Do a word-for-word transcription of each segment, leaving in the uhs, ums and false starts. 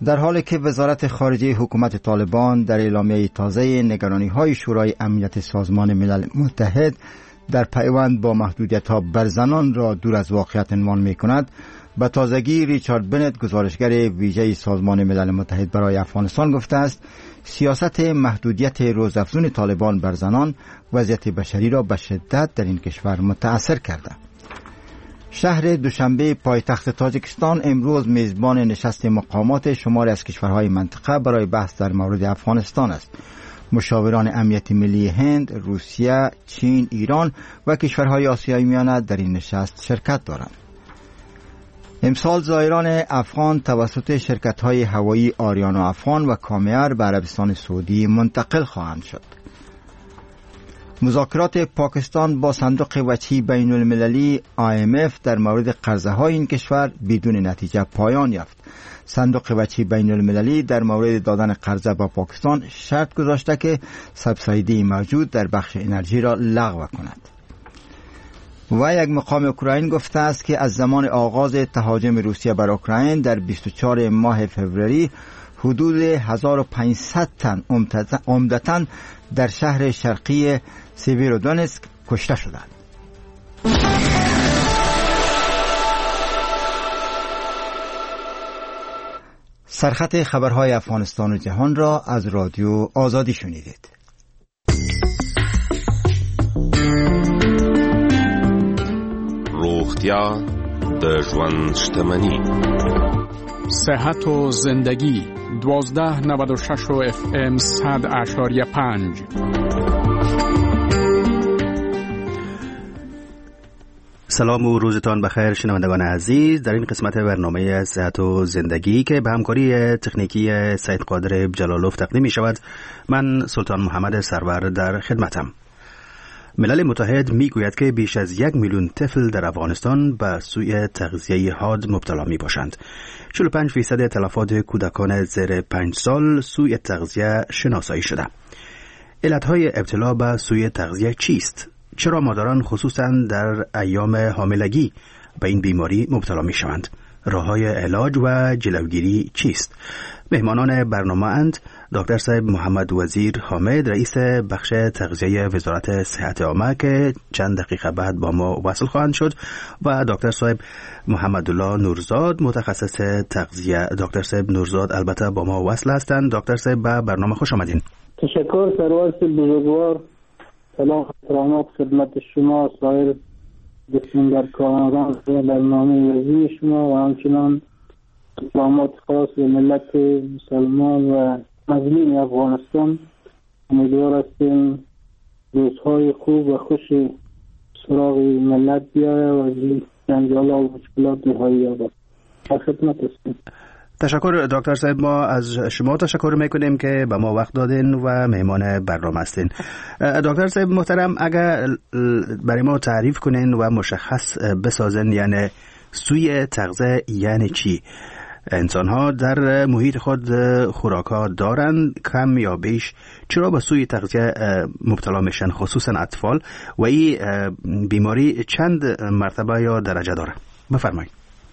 در حالی که وزارت خارجه حکومت طالبان در اعلامیه تازه نگرانی‌های شورای امنیت سازمان ملل متحد در پیوند با محدودیت‌ها بر زنان را دور از واقعیت عنوان می‌کند، به تازگی ریچارد بنت، گزارشگر ویژه سازمان ملل متحد برای افغانستان، گفته است سیاست محدودیت روزافزون طالبان بر زنان وضعیت بشری را به شدت در این کشور متأثر کرده. شهر دوشنبه پایتخت تاجیکستان امروز میزبان نشست مقامات شماری از کشورهای منطقه برای بحث در مورد افغانستان است. مشاوران امنیت ملی هند، روسیه، چین، ایران و کشورهای آسیای میانه در این نشست شرکت دارند. امسال زائران افغان توسط شرکت‌های هوایی آریانا افغان و کامیر به عربستان سعودی منتقل خواهند شد. مذاکرات پاکستان با صندوق وجهی بین المللی آی ام اف در مورد قرضه های این کشور بدون نتیجه پایان یافت. صندوق وجهی بین المللی در مورد دادن قرضه با پاکستان شرط گذاشته که سبسایدی موجود در بخش انرژی را لغو کند. و یک مقام اوکراین گفته است که از زمان آغاز تهاجم روسیه بر اوکراین در بیست و چهارم ماه فوریه حدود هزار و پانصد تن عمدتاً در شهر شرقی سیویرودونسک کشته شدند. سرخط خبرهای افغانستان و جهان را از رادیو آزادی شنیدید. روغتیا د ژوند شتمنی. صحت و زندگی دوازده نود و شش و اف ام صد اشاریه پنج. سلام و روزتان بخیر شنوندگان عزیز. در این قسمت برنامه صحت و زندگی که به همکاری تکنیکی سید قادر جلالوف تقدیم می شود، من سلطان محمد سرور در خدمتم. ملل متحد می گوید که بیش از یک میلیون طفل در افغانستان به سوء تغذیه حاد مبتلا می باشند. چهل و پنج فیصد تلفات کودکان زیر پنج سال سوء تغذیه شناسایی شده. علتهای ابتلا به سوء تغذیه چیست؟ چرا مادران خصوصا در ایام حاملگی به این بیماری مبتلا می شوند؟ راههای علاج و جلوگیری چیست؟ مهمانان برنامه اند دکتر صاحب محمد وزیر حامد، رئیس بخش تغذیه وزارت صحت عامه که چند دقیقه بعد با ما وصل خواهند شد، و دکتر صاحب محمد الله نورزاد، متخصص تغذیه. دکتر صاحب نورزاد البته با ما وصل هستند. دکتر صاحب به برنامه خوش آمدین. تشکر سرور بزرگوار. سلام احترامات خدمت شما، سایر دستمندرکاران برنامه وزیر شما و همچنان سلامات خاص به ملت مسلمان و مظلوم افغانستان. امیدوار هستیم روزهای خوب و خوش سراغ ملت بیاره و از جنجال و مشکلات نهایی یابد. در خدمت هستیم. تشکر دکتر صاحب. ما از شما تشکر میکنیم که به ما وقت دادین و مهمان برنامه هستین. دکتر صاحب محترم، اگر برای ما تعریف کنین و مشخص بسازن یعنی سوء تغذیه یعنی چی؟ انسان ها در محیط خود خوراک ها دارند کم یا بیش، چرا به سوء تغذیه مبتلا میشن خصوصا اطفال و این بیماری چند مرتبه یا درجه داره؟ بفرمایید.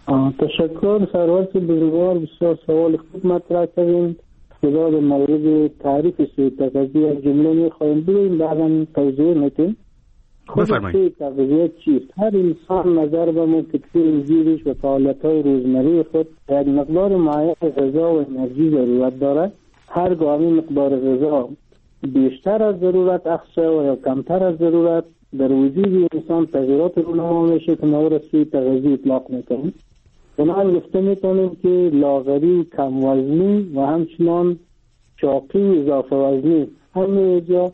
تشکر سرور بزرگوار، بسیار سوال خوب مطرح کردین. خدا در مورد تعریف سوء تغذیه از جمله میخوایم بگیم، بعدا توضیح میتیم. خود سوء تغذیه چیست؟ هر انسان نظر به متکثیر زیرش و فعالیت‌های روزمره خود یک مقدار معین غذا و انرژی ضرورت دارد. هر گامی مقدار غذا بیشتر از ضرورت اخذ و یا کمتر از ضرورت در وجود انسان تغییرات رونما میشه که ما را سوء تغذیه اطلاق میکنیم. بنابراین گفته میتونیم که لاغری، کم وزنی و همچنان چاقی، اضافه وزنی همه جا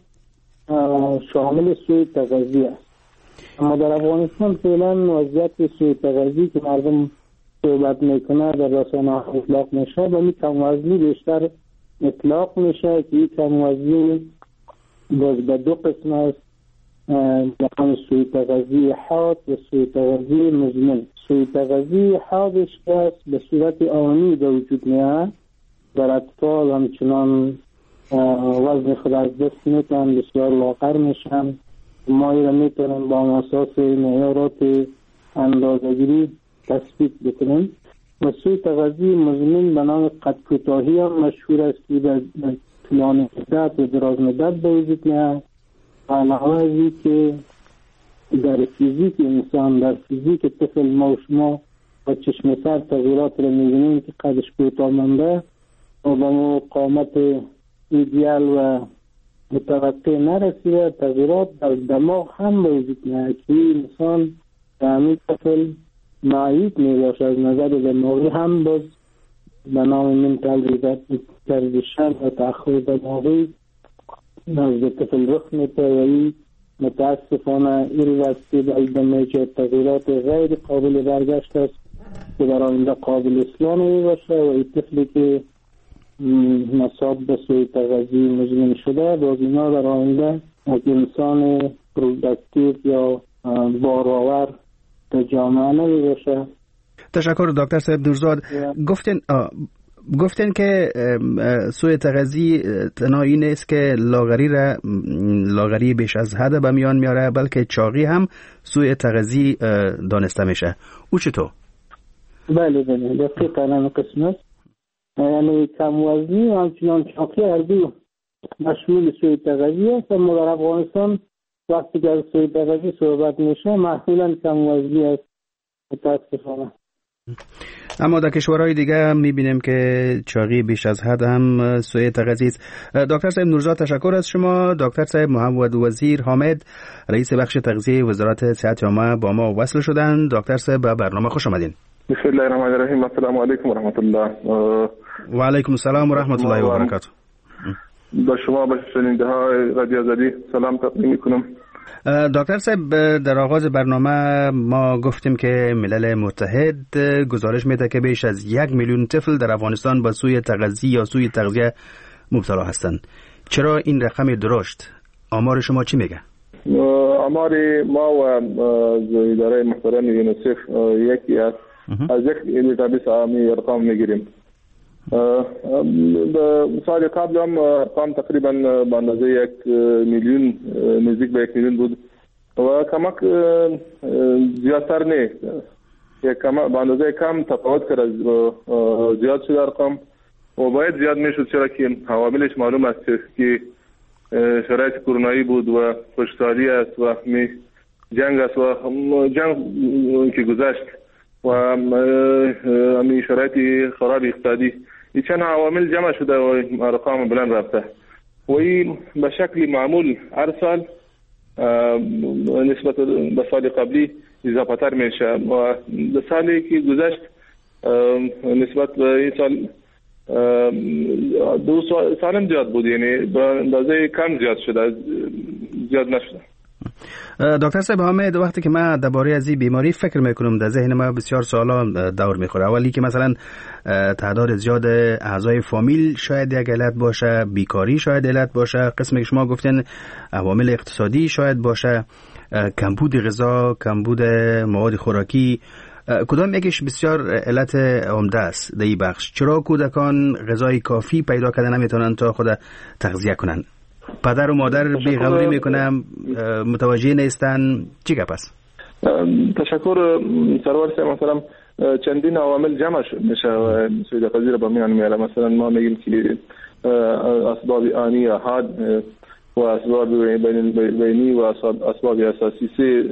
شامل سوء تغذیه است. اما در افغانستان فعلا وضعیت سوء تغذیه که مردم صحبت میکنه در رسانه‌ها اطلاق میشه و می کم وزنی بیشتر اطلاق میشه که این کم وزنی باز به دو قسم است، یعنی سوء تغذیه حاد و سوء تغذیه مزمن. سوء تغذیه حادش که است به صورت آنی به وجود میاد، در اطفال همچنان وزن خود از دست میتونن، بسیار لاغر میشن. ما را میتونن با اساس معیارات اندازه‌گیری تثبیت بکنیم. و سوی تغذیه مزمن به نام قد کوتاهی هم مشهور است که در طولانی مدت و دراز مدت به وجود میاد. علاوه از این که در فیزیک انسان، در فیزیک طفل ما و شما و چشم سر تغییرات رو می‌بینیم که قدش کوتاه مانده و به قامت ایدئال و متوقع نرسیده. تغییرات در دماغ هم به وجود میاد که انسان در همین طفل معیوب میباشه از نظر دماغی هم باز به نام منتال ریزشن و تأخیر دماغی از طفل رخ میده و این متاسفانه این واسطه بالدمه که تغییرات غیر قابل برگشت است که در آینده قابل اصلاح نمیباشه و این طفلی که مصاب به سوی تغذیه مزمن شده باز اینا در آینده از انسان پرودکتیو یا بارآور در جامعه نمیباشه. تشکر دکتر صاحب نورزاد. گفتین گفتین که سوء تغذیه تنها این است که لاغری را لاغری بیش از حد به میان میاره، بلکه چاقی هم سوء تغذیه دانسته میشه. او چطور؟ بله بله دقیقاً این قسم است. یعنی کم وزنی و همچنان چاقی هر دو مشمول سوء تغذیه است. اما در افغانستان وقتی که از سوء تغذیه صحبت میشه معمولاً کم وزنی است متاسفانه. اما در کشورهای دیگه میبینیم که چاقی بیش از حد هم سوء تغذیه است. دکتر صاحب نورزاد تشکر از شما. دکتر صاحب محمد وزیر حامد رئیس بخش تغذیه وزارت صحت عامه با ما وصل شدن. دکتر صاحب به برنامه خوش آمدین. بسم الله الرحمن الرحیم. السلام علیکم و رحمت الله. و علیکم السلام و رحمت الله و برکاته. با شما به شنونده های رادیو آزادی سلام تقدیم میکنم. دکتر صاحب در آغاز برنامه ما گفتیم که ملل متحد گزارش میده که بیش از یک میلیون طفل در افغانستان با سوء تغذیه یا سوء تغذیه مبتلا هستند. چرا این رقم درشت؟ آمار شما چی میگه؟ آمار ما و اداره محترم یونیسف یکی است. از یک دیتابیس عامی ارقام میگیریم. سال قبل هم ارقام تقریبا به اندازه یک میلیون نزدیک به یک میلیون بود و کمک زیادتر نیست. یک کم به اندازه کم تفاوت کرد، زیاد شد ارقام و باید زیاد میشد، چرا که عواملش معلوم است که شرایط کرونایی بود و خشکسالی است و جنگ است و جنگ که گذشت و همین شرایط خراب اقتصادی، این چند عوامل جمع شده و ارقام بلند رفته و این به شکل معمول هر سال نسبت به سال قبلی اضافه تر میشه و در سالی که گذشت نسبت به این سال دو سالم زیاد بود، یعنی به اندازه کم زیاد شده، زیاد نشده. دکتر صاحب حامد، وقتی که من درباره از این بیماری فکر میکنم در ذهن ما بسیار سوالا دور میخوره. اولی که مثلا تعداد زیاد اعضای فامیل شاید یک علت باشه، بیکاری شاید علت باشه، قسمی که شما گفتین عوامل اقتصادی شاید باشه، کمبود غذا، کمبود مواد خوراکی، کدام یکیش بسیار علت عمده است در این بخش؟ چرا کودکان غذای کافی پیدا کردن نمیتونن تا خود تغذیه کنن؟ پدر و مادر بی‌غوری میکنن، متوجه نیستن، چی گپ است؟ تشکر سرور صاحب. مثلا چندین عوامل جمع میشه و سوء تغذیه به میان میاره. مثلا ما میگیم که اسباب آنی یا حاد و اسباب بینی و اسباب اساسی سه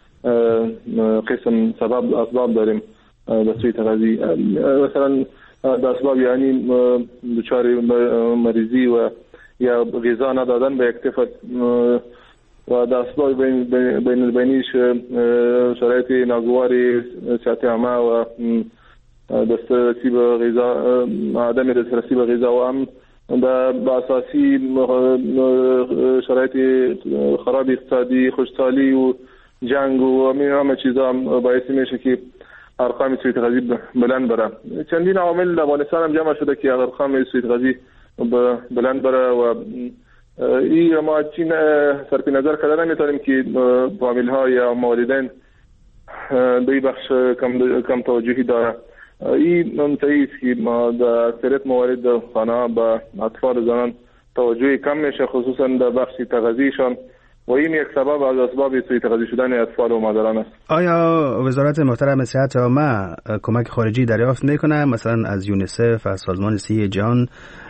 قسم سبب اسباب داریم به سوء تغذیه. مثلا اسباب یعنی دچار مریضی و یا غذا ندادن به یک طفل و در اسباب بین البینیش شرایط ناگواری صحت عامه و دسترسی به غذا، عدم دسترسی به غذا و هم به اساسی شرایط خراب اقتصادی، خشکسالی و جنگ و همه چیزا هم باعث میشه که ارقام سوء تغذیه بلند بره. چندین عوامل در افغانستان هم جمع شده که ارقام سوء تغذیه بلند بره و این ما چین صرف نظر کردن نمیتونیم که فامیل ها یا والدین دوی بخش کم, کم توجهی داره. این منطقی است که ما در اکثریت موارد خانه با اطفال و زنان توجهی کم میشه، خصوصا در بخش تغذیهشان و این یک سبب از اسباب سوء تغذیه شدن اطفال و مادران است. آیا وزارت محترم صحت عامه کمک خارجی دریافت میکنه، مثلا از یونیسف، از سازمان صحت جهان،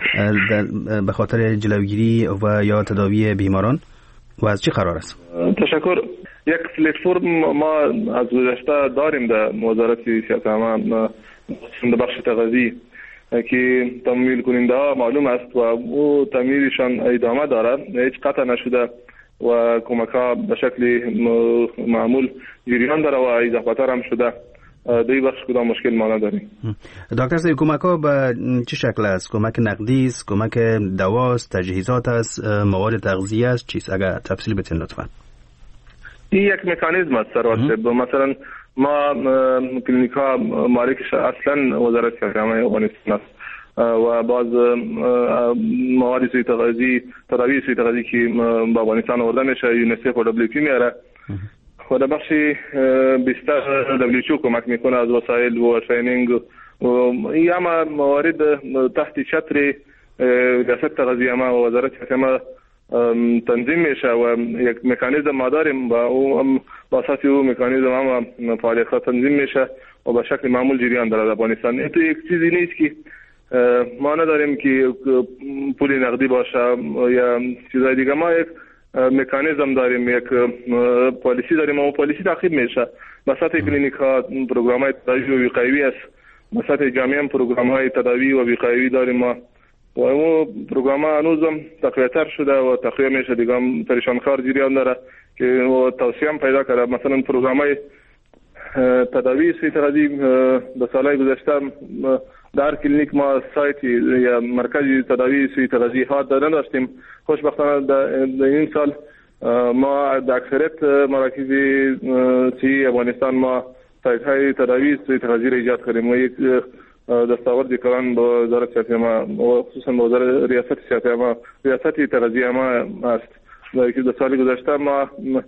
به خاطر جلوگیری و یا تداوی بیماران و از چی قرار است؟ تشکر. یک پلتفرم ما از گذشته داریم در وزارت صحت عامه در بخش تغذیه که تمویل کننده ها معلوم است و او تمویلشان ادامه دارد، هیچ قطع نشده و کمک ها به شکل معمول جریان داره و اضافه تر هم شده. دوی بخش کدام مشکل ما نداریم. دکتر صاحب، کمک ها به چه شکل است؟ کمک نقدی است، کمک دواست، تجهیزات است، مواد تغذیه است، چیست؟ اگر تفصیل بتین لطفا. این یک مکانیزم است سروت صاحب. مثلا ما کلینیک ها مالکش اصلا وزارت صحت عامه افغانستان است و بعض مواد سوء تغذیه، تداوی سوء تغذیه که به افغانستان آورده میشه یونیسف و دبلیو اچ او میاره و در بخش بیشتر دبلیو اچ او کمک میکنه از وسایل و ترینینگ و این همه موارد تحت چتر ریاست تغذیه ما و وزارت صحت عامه تنظیم میشه و یک مکانیزم ما داریم و او با اساس او مکانیزم هم فعالیت تنظیم میشه و به شکل معمول جریان داره در افغانستان. این تو یک چیزی نیست که ما نداریم که پول نقدی باشه یا چیزای دیگه. ما یک مکانیزم داریم، یک پالیسی داریم و پالیسی تعقیب میشه. به سطح کلینیک ها پروگرام های تداوی و وقایوی است، به سطح جامعه هم پروگرام های تداوی و وقایوی داریم ما و اون پروگرام ها هنوزم تقویتر شده و تقویه میشه دیگه هم پریشان کار جریان داره که توسعه هم پیدا کرده. مثلا پروگرام های تداوی سوء تغذیه در سالهای گذشته در کلینیک ما سایت یا مرکز تداوی سوء تغذیه ها نداشتیم. خوشبختانه در این سال ما در اکثریت مراکز صحی افغانستان ما سایت های تداوی سوء تغذیه را ایجاد کردیم و یک دستاورد کلان به وزارت صحت عامه و خصوصا به وزارت ریاست صحت عامه ریاست تغذیه ما است. در سال گذشته ما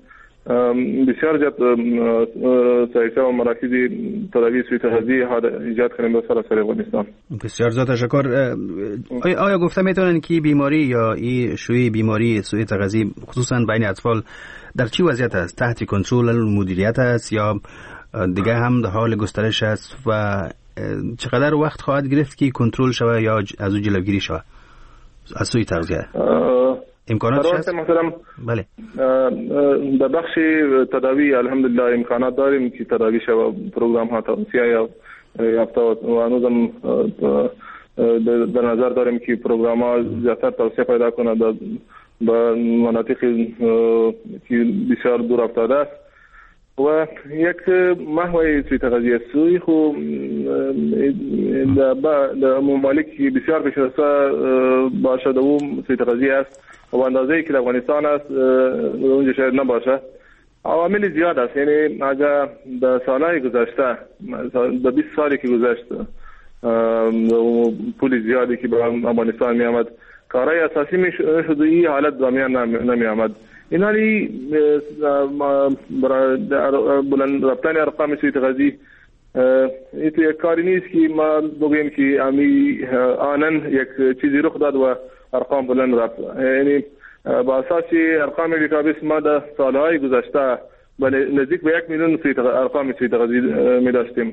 بسیار زیاد سایت و مراکز تداوی سوء تغذیه ها ایجاد کردیم به سراسر افغانستان. بسیار زیاد تشکر. آیا گفته میتونن که بیماری یا این شوی بیماری سوء تغذیه خصوصا بین اطفال در چی وضعیت است؟ تحت کنترل مدیریت است یا دیگه هم در حال گسترش است و چقدر وقت خواهد گرفت که کنترل شود یا از او جلوگیری شود از سوء تغذیه؟ امکانات هست؟ مثلا بله. در بخش تداوی الحمدلله امکانات داریم که تداوی شود. پروگرام ها توسعه یا یافته و هنوزم در نظر داریم که پروگرام ها زیادتر توسعه پیدا کنه در مناطق که بسیار دور افتاده است و یک محور سوء تغذیه سوی خو در ممالک بسیار پیشرفته باشه در اون سوء تغذیه است و اندازه‌ای که در افغانستان است اونجا شاید نباشه. عوامل زیاد است، یعنی اگر در سالهای گذشته در بیست سالی که گذشت پول زیادی که به افغانستان می آمد کارهای اساسی می شد این حالت زمین نمی آمد. این حالی بلند رفتن ارقام سوء تغذیه این تو یک کاری نیست که ما بگوییم که امی آنن یک چیزی رخ داد و ارقام بلند رفت. یعنی با اساس ارقام دیتابیس ما در سالهای گذشته نزدیک به یک میلیون ارقام سوء تغذیه می داشتیم.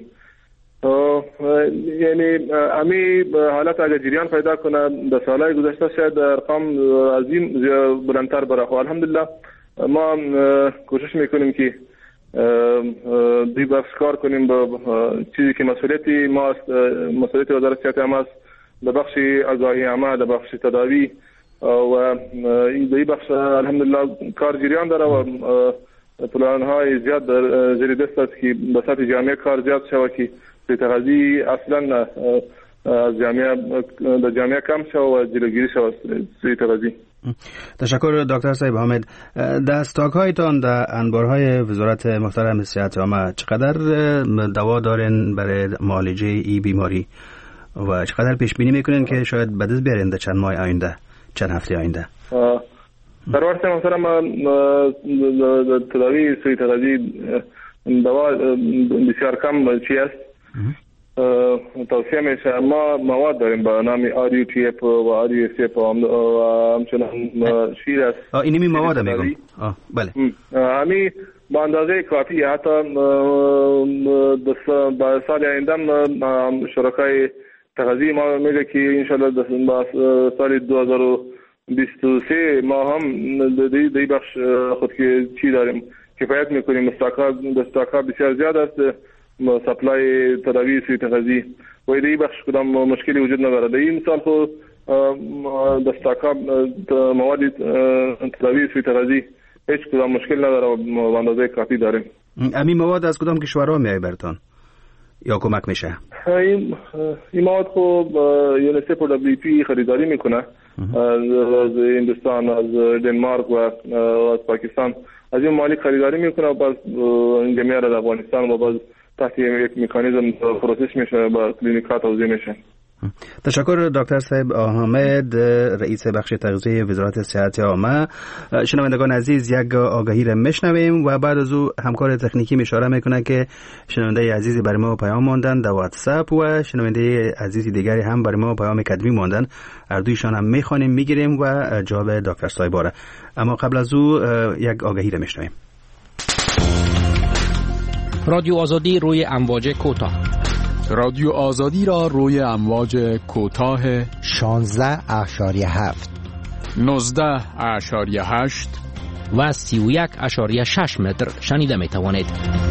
یعنی امی حالت اگر جریان پیدا کنه در سالهای گذشته شاید ارقام عظیم بلندتر بره. خب الحمدلله ما کوشش میکنیم که دی بخش کار کنیم با چیزی که مسئولیتی ماست، مسئولیت وزارت صحت عامه است در بخش آگاهی عامه، در بخش تداوی و این دی بخش الحمدلله کار جریان داره و پلان های زیاد در زیر دست است که به سطح جامعه کار زیاد شود که سوء تغذیه اصلا از جامعه در جامعه کم شود و جلوگیری شود سوء تغذیه. تشکر دکتر صاحب حامد. در استاک هایتان در انبارهای وزارت محترم صحت عامه چقدر دوا دارین برای معالجه ای بیماری و چقدر پیش بینی میکنین که شاید به دست بیارین در چند ماه آینده، چند هفته آینده؟ در وقت محترم تداوی سوء تغذیه دوا بسیار کم چی است توصیه میشه. ما مواد داریم به نام آریو تی اپ و آریو سی اپ و همچنان شیر است. اینمی مواد میگم. بله. همی با اندازه کافی. حتی با سال آینده شرکای تغذیه ما میگه که انشالله با سال دو هزار و بیست و سه ما هم دی, دی بخش خود که چی داریم کفایت میکنیم. استاکا بسیار زیاد است سپلای تداوی سوی تغذیه و دی بخش کدام مشکلی وجود نداره. در این مثال خود دستاکا مواد تداوی سوی تغذیه هیچ کدام مشکل نداره و به اندازه کافی داریم. امی مواد از کدام کشورها میای برتان یا کمک میشه؟ این این مواد خب یونیسف و دبلیو پی خریداری میکنه از هندوستان، از دنمارک و از پاکستان. از این مالی خریداری میکنه و باز انجامه را در افغانستان و باز تحت یک مکانیزم پروسس میشه با کلینیک‌ها توزیع میشه. تشکر دکتر صاحب حامد، رئیس بخش تغذیه وزارت صحت عامه. شنوندگان عزیز، یک آگهی را میشنویم و بعد از او همکار تکنیکی اشاره میکنه که شنونده عزیزی برای ما پیام ماندن در واتساپ و شنونده عزیزی دیگری هم برای ما پیام کتبی ماندن. هر دویشان هم میخوانیم میگیریم و جواب دکتر صاحب را. اما قبل از او یک آگهی را میشنویم. رادیو آزادی روی امواج کوتاه. رادیو آزادی را روی امواج کوتاه شانزده اشاری هفت، نوزده اشاری هشت و سی و یک اشاری شش متر شنیده می توانید.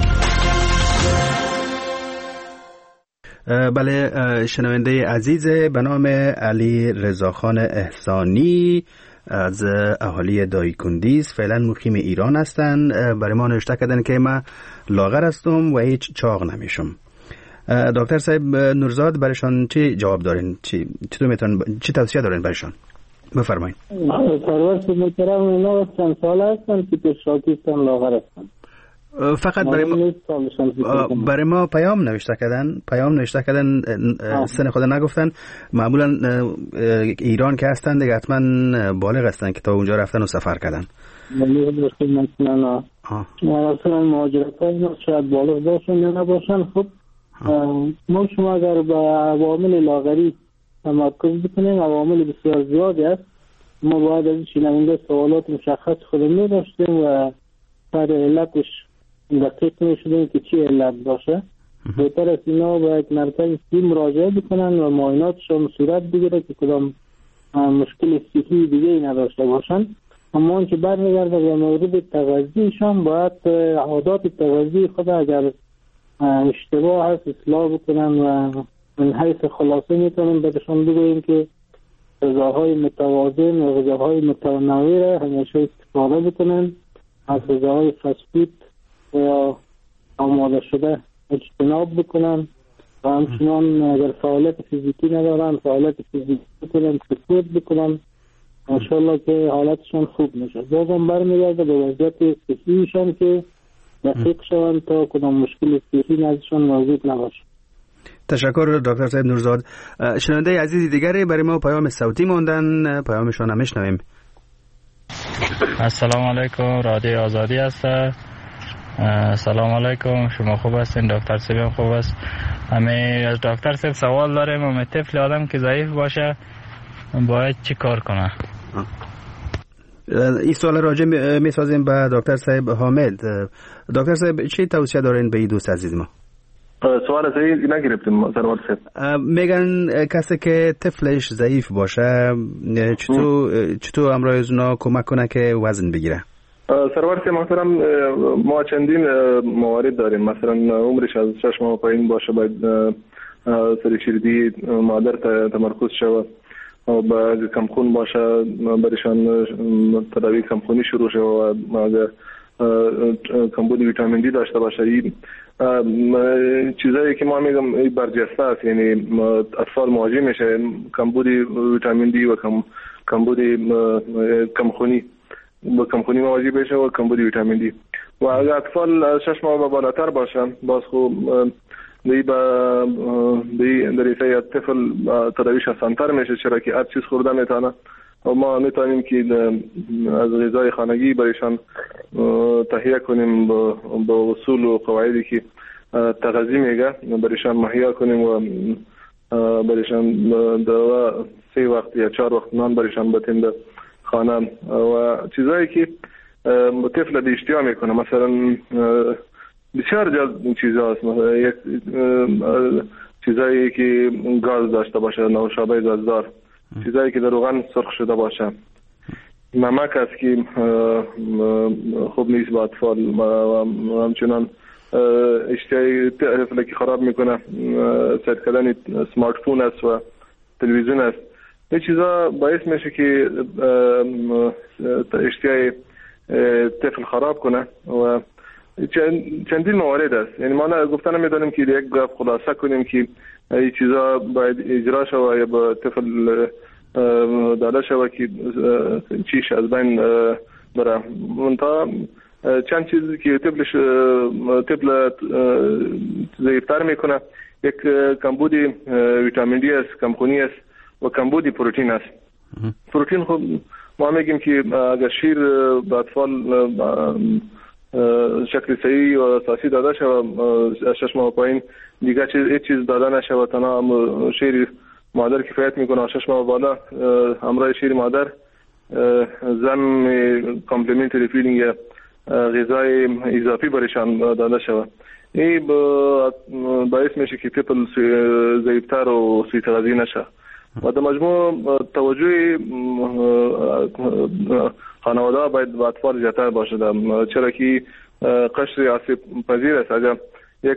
بله، شنونده عزیز به نام علی رضاخان احسانی از اهالی دایکندیز فعلا مقیم ایران هستند. برای ما نوشته کردن که من لاغر هستم و هیچ چاق نمیشم. دکتر صاحب نورزاد برایشان چی جواب دارین؟ چی چطور میتونن چی توصیه دارین برایشان؟ بفرمایید. سرور محترم، اینا چند سال هستن که پیشرفته هستن، لاغر هستن. فقط برای ما برای ما پیام نوشته کردن پیام نوشته کردن سن خود نگفتن. معمولا ایران که هستن دیگه حتما بالغ هستن که تا اونجا رفتن و سفر کردن. مثلا مثلا مهاجرت ها شاید بالغ باشن یا نباشن. خب ما شما اگر به عوامل لاغری تمرکز بکنیم، عوامل بسیار زیادی است. ما باید از شنونده سوالات مشخص خودمون داشتیم و سر علتش دقیق میشدیم که چی علت باشه. بهتر است اینا به یک مرکز صحی مراجعه بکنن و معایناتشون صورت بگیره که کدام مشکل صحی دیگه ای نداشته باشن. اما اون که برمیگرده به مورد تغذیهشان، باید عادات تغذیه خود اگر اشتباه هست اصلاح بکنن و من حیث خلاصه میتونیم بهشون بگوییم که غذاهای متوازن و غذاهای متنوع را همیشه استفاده بکنن. از غذاهای فاسفود یا آماده شده اجتناب بکنن و همچنان اگر فعالیت فیزیکی ندارن فعالیت فیزیکی بکنن، سپورت بکنن، انشالله که حالتشان خوب میشه. بازم برمیگرده به وضعیت صحیشان که دقیق شوند تا کدام مشکل صحی نزدشان موجود نباشه. تشکر دکتر صاحب نورزاد. شنونده عزیزی دیگری برای ما پیام صوتی ماندن، پیامشون هم میشنویم. السلام علیکم، رادیو آزادی هست. سلام علیکم، شما خوب هستین؟ دکتر صاحب خوب است. همه از دکتر صاحب سوال داریم. همه طفل آدم که ضعیف باشه باید چی کار کنه؟ این سوال راجع می سازیم به دکتر صاحب حامد. دکتر صاحب چی توصیه دارین به این دوست عزیز ما؟ سوال صحیح نگرفتیم سرور صاحب. میگن کسی که طفلش ضعیف باشه چطور چطور امروز اونا کمک کنه که وزن بگیره؟ سرور صاحب محترم، ما چندین موارد داریم. مثلا عمرش از شش ماه پایین باشه باید سرشیردی مادر تمرکز شود و با کمخون باشه برشان تداوی کمخونی شروع شود و اگر کمبود ویتامین دی داشته باشه. این چیزایی که ما میگم برجسته است، یعنی اطفال مواجه میشه کمبود ویتامین دی و کم کمبود کمخونی با کمخونی مواجه بشه و کمبود ویتامین دی. و اگر اطفال شش ماه و بالاتر باشن باز خوب دی با دی در ایسای طفل تداویش آسان‌تر میشه، چرا که هر چیز خورده میتونه و ما میتونیم که از غذای خانگی برایشان تهیه کنیم با, با اصول و قواعدی که تغذیه میگه برایشان مهیا کنیم و برایشان دو سه وقت یا چهار وقت نان برایشان بتیم در خانه و چیزایی که طفل به اشتیا میکنه. مثلا بسیار جالب چیزاست، مثلا یک چیزایی که گاز داشته باشه، نوشابه گازدار، چیزایی که در روغن سرخ شده باشه، نمک است که خوب نیست با اطفال و همچنان اشتیای طفل که خراب میکنه سرد کردن سمارت فون است و تلویزیون است. این چیزا باعث میشه که اشتیای طفل خراب کنه و چندین موارد است. یعنی ما گفتن نمیدونیم که یک گپ خلاصه کنیم که این چیزا باید اجرا شود یا با طفل داده شود که چیش از بین بره. منتها چند چیزی که طفلش طفل ضعیفتر میکنه، یک کمبود ویتامین دی است، کمخونی است و کمبود پروتئین است. پروتئین خب ما میگیم که اگر شیر به اطفال شکل صحیح و اساسی داده شود شش ماه پایین دیگه چیز هیچ چیز داده نشود، تنها شیر مادر کفایت میکنه. شش ماه بالا همراه شیر مادر زن کامپلیمنتری فیدینگ یا غذای اضافی برایشان داده شود. این باعث میشه که طفل ضعیفتر و سوء تغذیه نشه و در مجموع توجه خانواده باید به اطفال زیادتر باشه، چرا که قشر آسیب پذیر است. اگر یک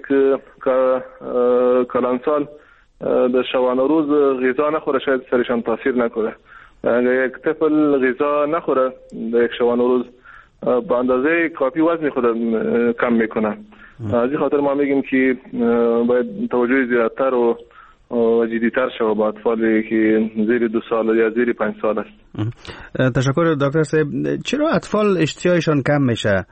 کلانسال در شبانه روز غذا نخوره شاید سرشان تاثیر نکنه. اگر یک طفل غذا نخوره در یک شبانه روز به اندازه کافی وزن خود کم میکنه. از این خاطر ما میگیم که باید توجه زیادتر و و جدی‌تر شود با اطفالی که زیر دو سال یا زیر پنج سال است. تشکر دکتر صاحب. چرا اطفال اشتیایشان کم میشه؟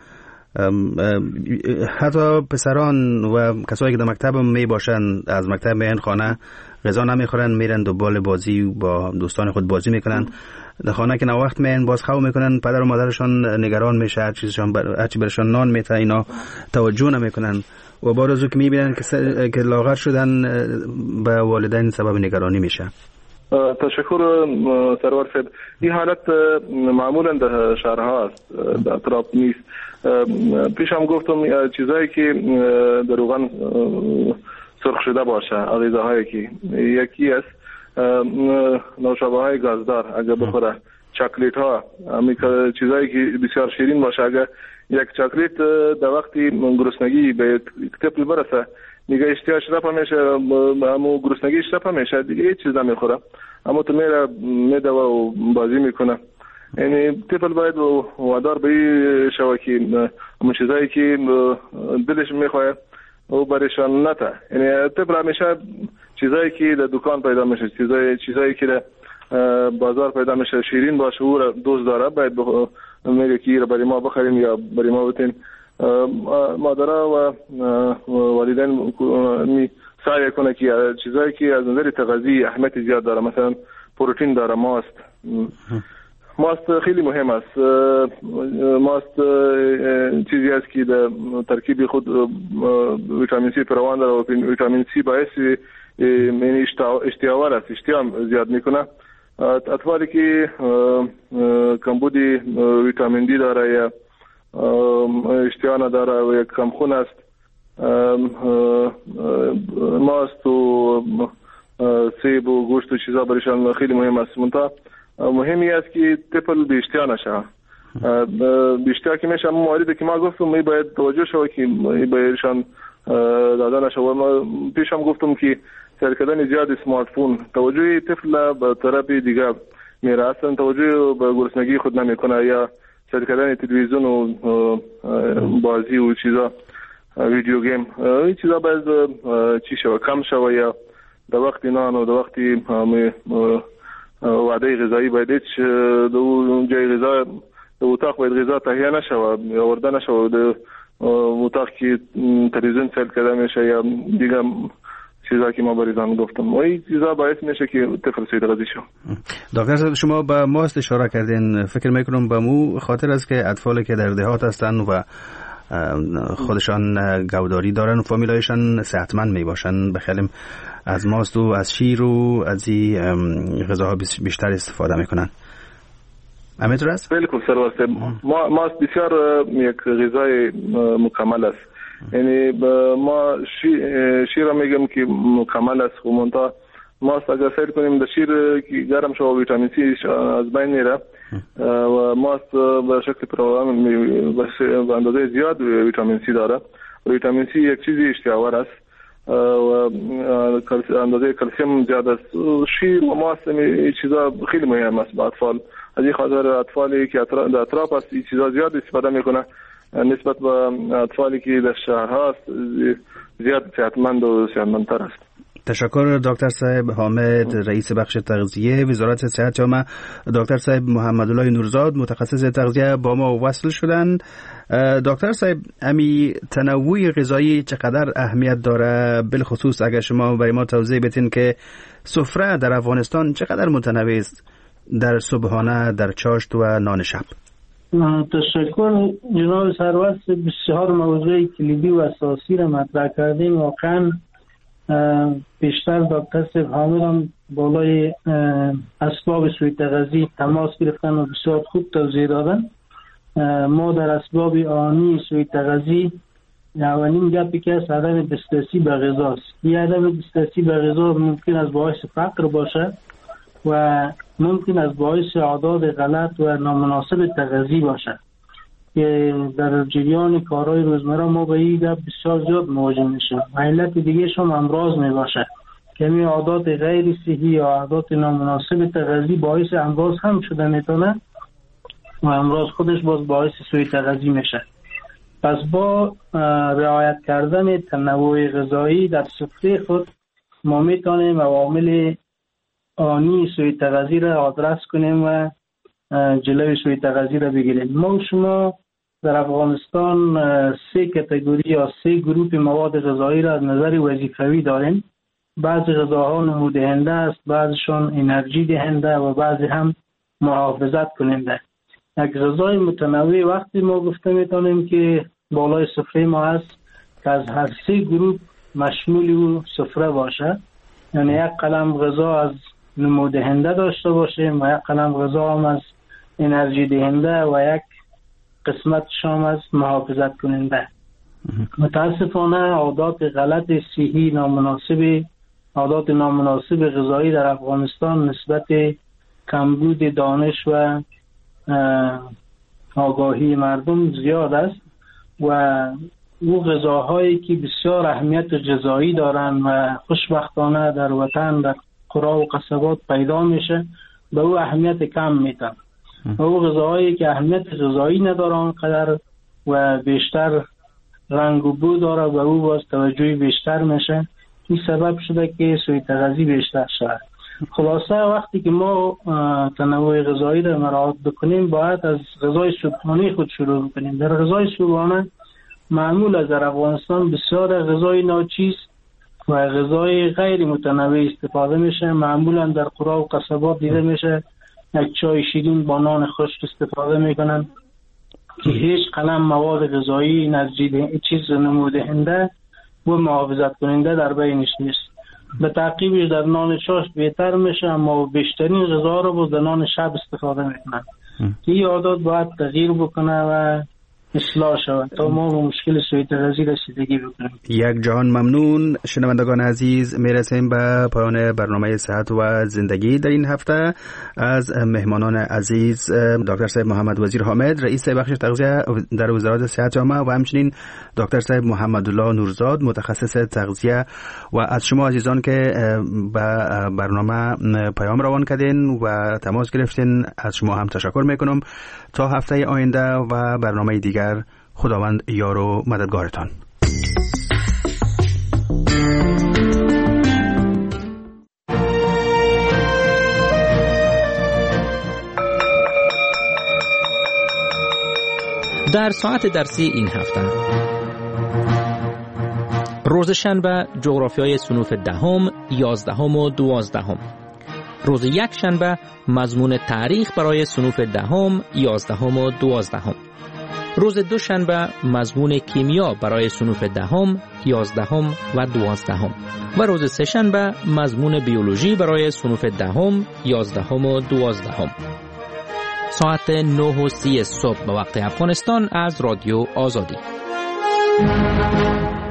حتی پسران و کسایی که در مکتب می باشن از مکتب میان خانه غذا نمیخورن، میرن دنبال بازی با دوستان خود بازی میکنن. در خانه که نه وقت میان باز خواب میکنن، پدر و مادرشان نگران میشه، هر چیزشان بر... هر چی برشان نان میته اینا توجه نمیکنن و بعد از او که میبینن که, س... که لاغر شدن به والدین سبب نگرانی میشه. تشکر سرور صاحب. این حالت معمولا در شهرها است، در اطراف نیست. پیش هم گفتم چیزایی که در روغن سرخ شده باشه، غذاهایی که یکی است نوشابه های گازدار اگر بخوره، چاکلیت ها، همین چیزایی که بسیار شیرین باشه. اگر یک چاکلیت در وقتی گرسنگی به طفل برسه دیگه اشتیاقش رفع میشه، همون گرسنگیش رفع میشه، دیگه هیچ چیز نمیخوره، اما تو میره میده و بازی میکنه. یعنی طفل باید وادار به شوه که همون چیزایی که دلش میخواه او برایشان نته. یعنی طفل همیشه چیزایی که در دکان پیدا میشه، چیزایی چیزایی که در بازار پیدا میشه شیرین باشه او را دوست داره، باید میگه که را برای ما بخریم یا برای ما بتین. مادرها و والدین سعی کنه که چیزایی که از نظر تغذیه اهمیت زیاد داره، مثلا پروتئین داره، ماست ماست خیلی مهم است. ماست چیزی است که در ترکیب خود ویتامین سی فراوان داره و ویتامین سی باعث یعنی اشتیاور است، اشتیا زیاد میکنه. اطفالی که کمبود ویتامین دی داره یا اشتیا نداره و یک کمخون است، ماست و سیب و گوشت و چیزا برایشان خیلی مهم است. منتها مهمی است که طفل به اشتیا نشه. به اشتیا که میشه اما مواردی که ما گفتم می باید توجه شود که بایدشان داده نشه. و ما پیش هم گفتم که سر کردن زیاد سمارت فون توجه طفل به طرف دیگه میره، اصلا توجه به گرسنگی خود نمیکنه یا سر کردن تلویزیون و بازی و چیزا، ویدیو گیم، این چیزا باید چی شود کم شود یا در وقت نان و در وقتی وعده غذایی باید هیچ در جای غذا در اتاق باید غذا تهیه نشود یا ورده نشود، در اتاق که تلویزیون سل کرده میشه یا دیگه چیزا که ما بریزان گفتم و این چیزا باعث میشه که طفل سوء تغذیه شود. دکتر صاحب شما به ماست اشاره کردین، فکر میکنم به مو خاطر است که اطفالی که در دهات هستن و خودشان گوداری دارن و فامیلایشان صحتمند می باشن، بخیالیم از ماست و از شیر و از این غذاها بیشتر استفاده میکنن. همینطور است؟ بالکل سرور صاحب، ما ماست بسیار یک غذای مکمل است. یعنی ما شیر میگم که مکمل است، خب منتها ماست اگر سیر کنیم در شیر که گرم شو ویتامین سی از بین میره و ماست به شکل پروام به اندازه زیاد ویتامین سی داره. ویتامین سی یک چیزی اشتیاور است و اندازه کلسیم زیاد است. شیر و ماست این چیزا خیلی مهم است با اطفال. از این خاطر اطفالی که در اطراف است این چیزا زیاد استفاده میکنه نسبت به اطفالی که در شهرها است زیاد صحتمند و صحتمندتر است. تشکر دکتر صاحب حامد، رئیس بخش تغذیه وزارت صحت جامعه. دکتر صاحب محمدالله نورزاد متخصص تغذیه با ما وصل شدن. دکتر صاحب امی تنوع غذایی چقدر اهمیت داره، بالخصوص اگر شما برای ما توضیح بدین که سفره در افغانستان چقدر متنوع است در صبحانه، در چاشت و نان شب؟ تشکر جناب سرور، بسیار موضوع کلیدی و اساسی را مطرح کردین. واقعا بیشتر دکتر صاحب حامد هم بالای اسباب سوء تغذیه تماس گرفتن و بسیار خوب توضیح دادن. ما در اسباب آنی سوء تغذیه اولین گپی که است عدم دسترسی به غذاست. این عدم دسترسی به غذا ممکن است باعث فقر باشه و ممکن است باعث عادات غلط و نامناسب تغذیه باشه که در جریان کارهای روزمره ما با این گپ بسیار زیاد مواجه میشیم. علت دیگه هم امراض می باشه که می عادات غیر صحی یا عادات نامناسب تغذیه باعث امراض هم شده میتونه و امراض خودش باز باعث سوء تغذیه میشه. پس با رعایت کردن تنوع غذایی در سفره خود ما میتونیم عوامل آنی سوء تغذیه را آدرس کنیم و جلوی سوء تغذیه را بگیریم. ما شما در افغانستان سه کاتگوری یا سه گروه مواد غذایی را از نظر وظیفوی داریم. بعضی غذاها نمودهنده است، بعضیشان انرژی دهنده و بعضی هم محافظت کننده. یک غذای متنوع وقتی ما گفته میتونیم که بالای سفره ما هست که از هر سه گروه مشمول او سفره باشه، یعنی یک قلم غذا از نمودهنده داشته باشیم و یک قلم غذا هم از انرژی دهنده و یک قسمت شام از محافظت کننده. متاسفانه عادات غلط صحی نامناسب عادات نامناسب غذایی در افغانستان نسبت کمبود دانش و آگاهی مردم زیاد است و او غذاهایی که بسیار اهمیت غذایی دارند و خوشبختانه در وطن در قرى و قصبات پیدا میشه به او اهمیت کم میدن و او غذاهایی که اهمیت غذایی ندارن آنقدر و بیشتر رنگ و بو داره و او باز توجهی بیشتر میشه. این سبب شده که سوء تغذیه بیشتر شده. خلاصه وقتی که ما تنوع غذایی را مراعات بکنیم باید از غذای صبحانه خود شروع بکنیم. در غذای صبحانه معمول از در افغانستان بسیار غذای ناچیز و غذای غیر متنوع استفاده میشه. معمولا در قرى و قصبات دیده میشه یک چای شیرین با نان خشک استفاده میکنن که هیچ قلم مواد غذایی انرژی چیز نمودهنده و محافظت کننده در بینش نیست. به تعقیبش در نان چاشت بهتر میشه اما بیشترین غذا رو با در نان شب استفاده میکنن. این عادات باید تغییر بکنه و اصلاح شود تا ما به مشکل سوء تغذیه رسیدگی بکنیم. یک جهان ممنون. شنوندگان عزیز، میرسیم به پایان برنامه صحت و زندگی در این هفته. از مهمانان عزیز دکتر صاحب محمد وزیر حامد، رئیس بخش تغذیه در وزارت صحت جامعه و همچنین دکتر صاحب محمدالله نورزاد متخصص تغذیه و از شما عزیزان که به برنامه پیام روان کردین و تماس گرفتین از شما هم تشکر میکنم. تا هفته آینده و برنامه دیگر خداوند یار و مددگارتان. در ساعت درسی این هفته روز شنبه جغرافیای صنوف دهم، یازدهم و دوازدهم. روز یک شنبه مضمون تاریخ برای صنوف دهم، یازدهم و دوازدهم. روز دوشنبه مضمون کیمیا برای صنف دهم، یازدهم و دوازدهم و روز سه‌شنبه مضمون بیولوژی برای صنف دهم، یازدهم و دوازدهم. ساعت نه و سی صبح به وقت افغانستان از رادیو آزادی.